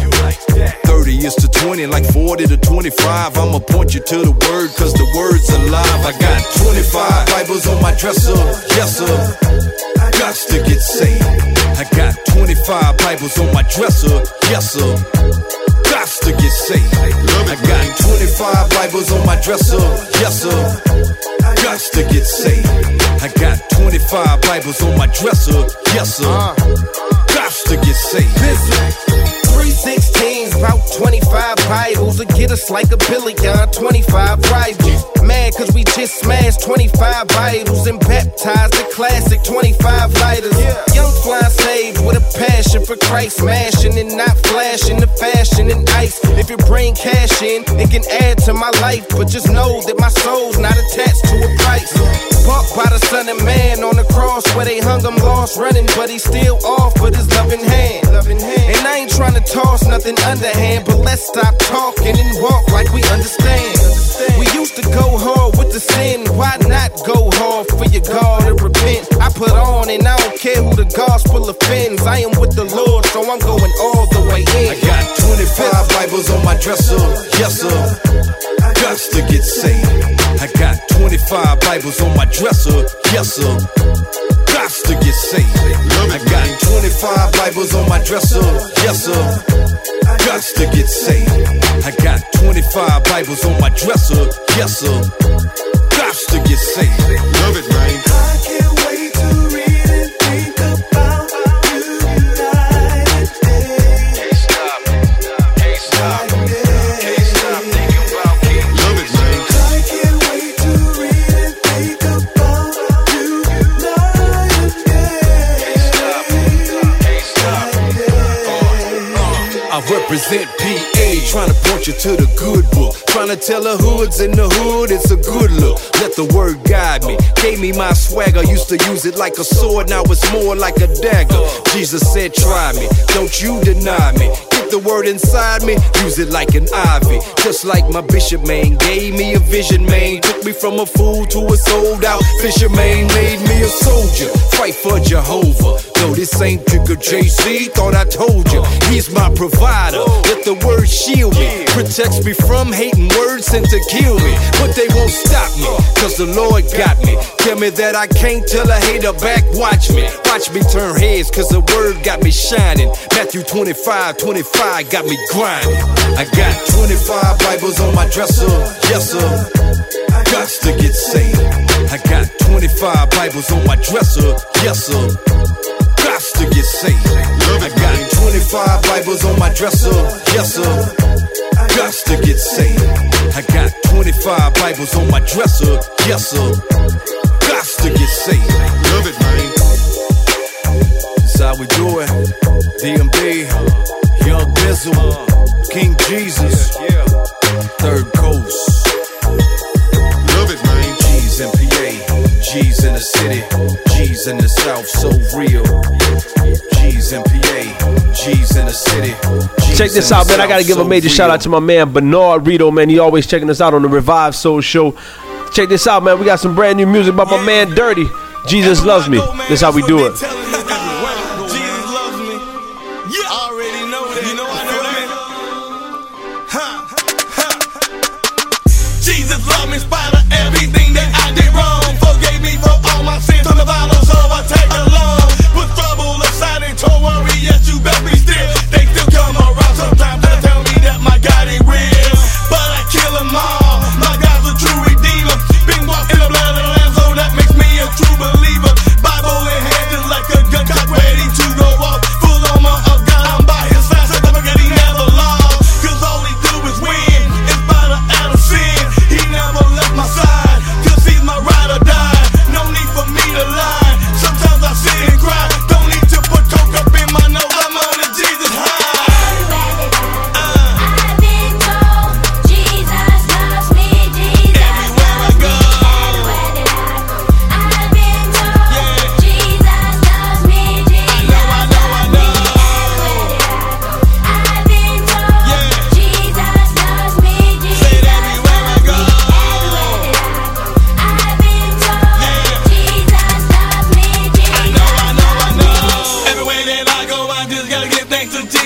thirty years to twenty, like forty to twenty-five. I'ma point you to the word, cause the word's alive. I got twenty-five Bibles on my dresser, yes sir. Gots to get saved. I got twenty-five Bibles on my dresser, yes sir. Gots to get saved. I got twenty-five Bibles on my dresser, yes sir. Gots to get saved. I got twenty-five Bibles on my dresser, yes sir. Gots to get saved. three sixteens, about twenty-five Bibles to get us like a billion, twenty-five rivals. Mad cause we just smashed twenty-five Bibles and baptized the classic twenty-five lighters. Young fly saved with a passion for Christ, smashing and not flashing the fashion and ice. If you bring cash in, it can add to my life, but just know that my soul's not attached to a price. Bought by the Son of Man on the cross where they hung him lost running, but he's still off with his loving hand. And I ain't trying to toss nothing underhand, but let's stop talking and walk like we understand. We used to go hard with the sin, why not go hard for your God and repent? I put on and I don't care who the gospel offends. I am with the Lord, so I'm going all the way in. I got twenty-five Bibles on my dresser, yes sir. Gots to get saved. I got twenty-five Bibles on my dresser, yes sir. Gots to get saved. I got twenty-five Bibles on my dresser, yes sir. Gots to get saved. I got twenty-five Bibles on my dresser, yes sir. Gots to get saved. Love it, man. I can't wait to read and think about you tonight. Can't stop, can't stop, can't stop thinking about me. Love it, man. I can't wait to read and think about you tonight. Can't stop, can't stop. I represent P A, trying to point you to the good book. Trying to tell the hoods in the hood it's a good look. Let the word guide me. Gave me my swagger, used to use it like a sword, now it's more like a dagger. Jesus said try me, don't you deny me. Get the word inside me, use it like an ivy. Just like my bishop man, gave me a vision man. Took me from a fool to a sold out fisherman. Made me a soldier, fight for Jehovah. No, this ain't Jigga J C, thought I told you. He's my provider, let the word shield me. Protects me from hating words sent to kill me. But they won't stop me, cause the Lord got me. Tell me that I can't tell a hater back, watch me. Watch me turn heads, cause the word got me shining. Matthew twenty-five, twenty-five got me grinding. I got twenty-five Bibles on my dresser, yes sir. Gots to get saved. I got twenty-five Bibles on my dresser, yes sir. Gots to get saved. I got twenty-five Bibles on my dresser, yes sir. Gots to get saved. I got twenty-five Bibles on my dresser, yes sir. Gots to get saved. Love it, man. That's how we do it. D M D, Young Bizzle, King Jesus, Third Coast. Love it, man. G's in P A, G's in the city, G's in the South, so real. G's in P A, G's in the city. G's Check this out, man. I gotta give a major shout out to my man Bernard Rito, man. He always checking us out on the Revive Soul Show. Check this out, man. We got some brand new music by my man Dirty. Jesus loves me. This is how we do it. Sometimes I sit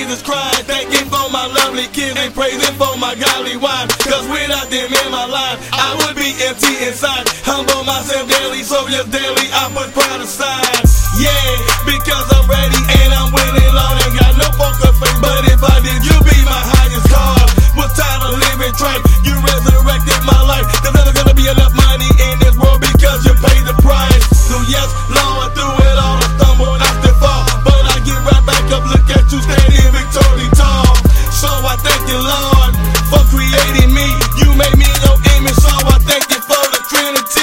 Jesus Christ. Thank Him for my lovely kids and praise Him for my godly wife. Cause without them in my life, I would be empty inside. Humble myself daily, so just daily I put pride aside. Yeah, because I'm ready and I'm winning, Lord, ain't got no poker face. But if I did, you be my highest cause. Was tired of living trite, you resurrected my life. There's never gonna be enough money in this world because you paid the price. So yes, Lord, through it all I stumble and I still fall, but I get right back up, look at you standing victoriously tall. So I thank you, Lord, for creating me. You made me in your image, so I thank you for the Trinity.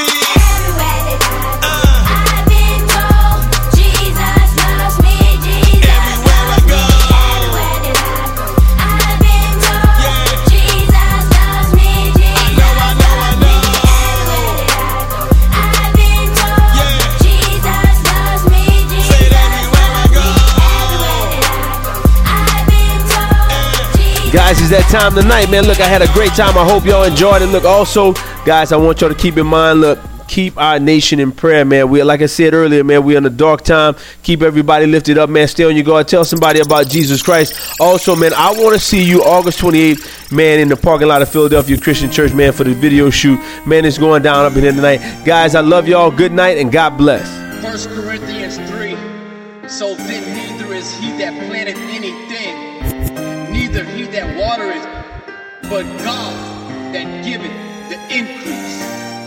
Guys, it's that time tonight, man. Look, I had a great time. I hope y'all enjoyed it. Look, also, guys, I want y'all to keep in mind, look, keep our nation in prayer, man. We, like I said earlier, man, we're in a dark time. Keep everybody lifted up, man. Stay on your guard. Tell somebody about Jesus Christ. Also, man, I want to see you August twenty-eighth, man, in the parking lot of Philadelphia Christian Church, man, for the video shoot. Man, it's going down up in here tonight. Guys, I love y'all. Good night and God bless. First Corinthians three. So then neither is he that planteth anything, neither he that watereth, but God that giveth the increase.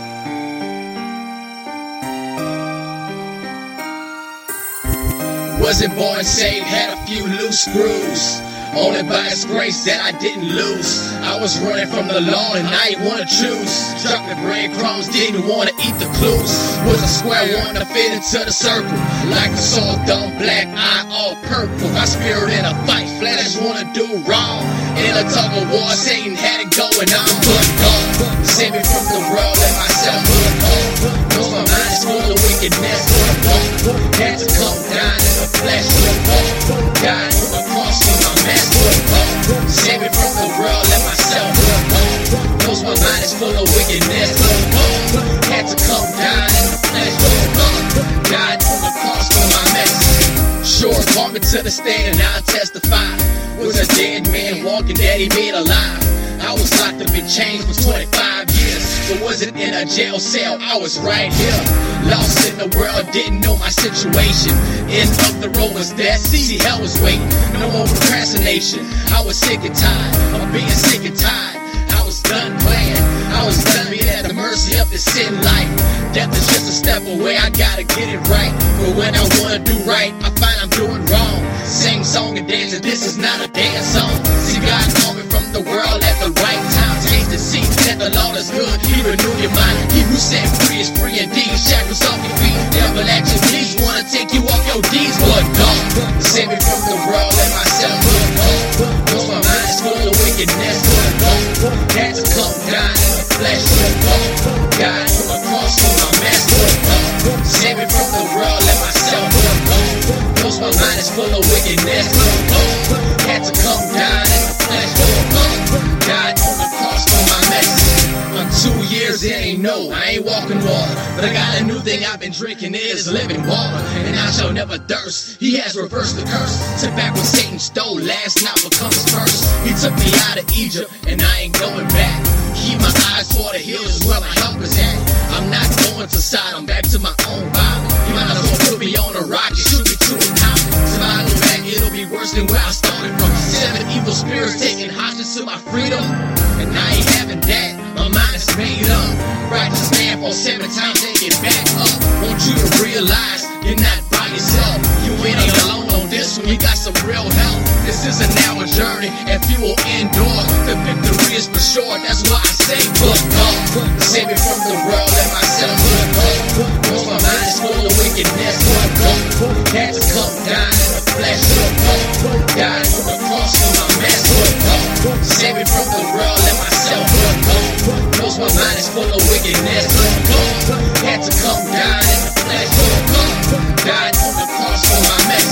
Wasn't born saved, had a few loose screws. Only by His grace that I didn't lose. I was running from the law and I ain't wanna choose. Struck the breadcrumbs, didn't wanna eat the clues. Was a square one to fit into the circle. Like the soul dumb black eye all purple. My spirit in a fight, flesh wanna do wrong. In a tug of war, Satan had it going on. But God save me from the world and myself. Knows my mind is full of wickedness. Had to come down in the flesh. God on the cross for my mess. Save me from the world and myself. Knows my mind is full of wickedness. Had to come down in the flesh. God on the cross for my mess. Sure, call me to the stand and I'll testify. Was a dead man walking that He made alive. I was locked up in chains for twenty-five years, but wasn't in a jail cell, I was right here. Lost in the world, didn't know my situation. End of the road was death, see hell was waiting. No more procrastination, I was sick and tired of being sick and tired. I was done playing, I was done being at the mercy of this sin life. Death is just a step away, I gotta get it right. But when I wanna do right, I find I'm doing wrong. Sing song and dance, and this is not a dance song. See, God called me from the world at the right time. Taste and see that the Lord is good, He renew your mind. He who set free is free indeed. Shackles off your feet, devil at your knees, wanna take you off your deeds. But God save me from the world and myself. Cause my mind is full of wickedness. Had to come down in the flesh. God on the cross for my mess. Save me from the world and myself. Cause my mind is full of wickedness. Had to come down in the flesh. God on the cross for my mess. I'm two years, it ain't no, I ain't walking water. But I got a new thing I've been drinking, it is living water. And I shall never thirst, He has reversed the curse. Took back what Satan stole, last night becomes first. He took me out of Egypt, and I ain't going back. Keep my eyes for the hills, where my help is at. I'm not going to Sodom, back to my own Bible. You might as well put me on a rocket, shoot me to a top. If I go back, it'll be worse than where I started from. Seven evil spirits taking hostage to my freedom. And I ain't having that, my mind is made up. Righteous man for seven times and get back up. Want you to realize you're not by yourself. You ain't alone on this one, you got some real help. This is a now a journey, and few will endure. The victory is for sure, that's why I say, but God, save me from the world and myself. Cause my mind is full of wickedness. Had to come down in the flesh. God on the cross for my mess. Save me from the world and myself. Cause my mind is full of wickedness. Had to come down in the flesh. God on the cross for my mess.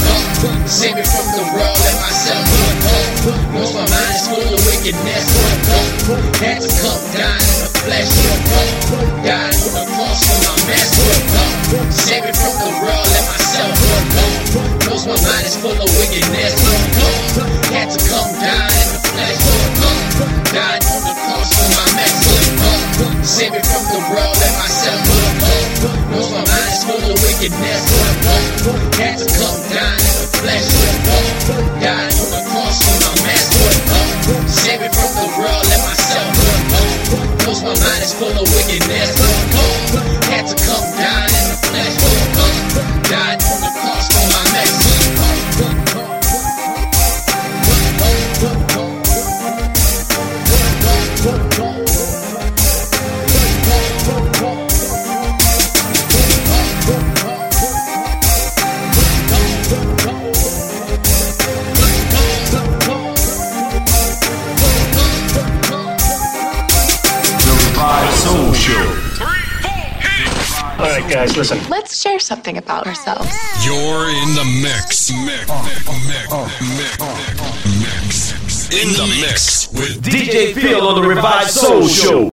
Save me from the world and myself. Cause my mind is full of wickedness. Had to come down in the flesh. God on the cross for my mess. Save me from the world and myself. Knows my mind is full of wickedness. Had to come down in the flesh. Died on the cross for my mess. Save me from the world and myself. Knows my mind is full of wickedness. Had to come down in the flesh. Died on the cross for my mess. Save me from the world and myself. Knows my mind is full of wickedness. Had to come down in the flesh. Died on the cross for my mess. Soul Show. All right, guys, listen. Let's share something about ourselves. You're in the mix. Mix. Mix. Mix. Mix. In the mix with D J Phil on the Revived Soul Show.